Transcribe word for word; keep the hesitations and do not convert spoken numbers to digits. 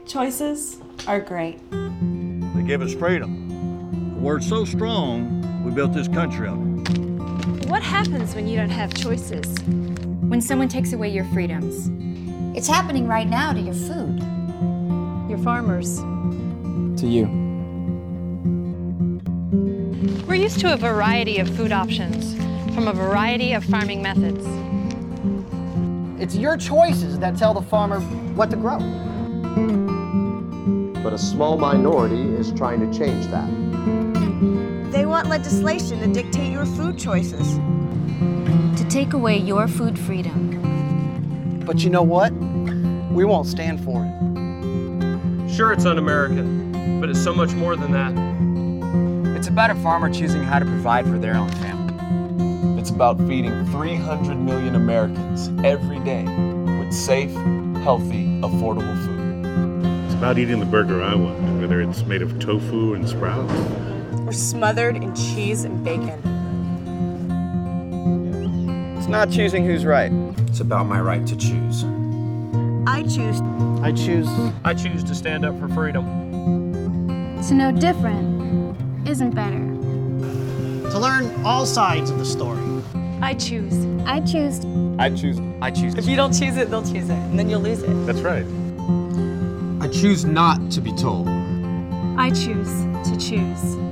Choices are great. They give us freedom. A word so strong, we built this country on it. What happens when you don't have choices? When someone takes away your freedoms. It's happening right now to your food. Your farmers. To you. We're used to a variety of food options from a variety of farming methods. It's your choices that tell the farmer what to grow. But a small minority is trying to change that. They want legislation to dictate your food choices. To take away your food freedom. But you know what? We won't stand for it. Sure, it's un-American, but it's so much more than that. It's about a farmer choosing how to provide for their own family. It's about feeding three hundred million Americans every day with safe, healthy, affordable food. It's about eating the burger I want, whether it's made of tofu and sprouts. Or smothered in cheese and bacon. It's not choosing who's right. It's about my right to choose. I choose. I choose. I choose to stand up for freedom. To know different isn't better. To learn all sides of the story. I choose. I choose. I choose. I choose. If you don't choose it, they'll choose it, and then you'll lose it. That's right. I choose not to be told. I choose to choose.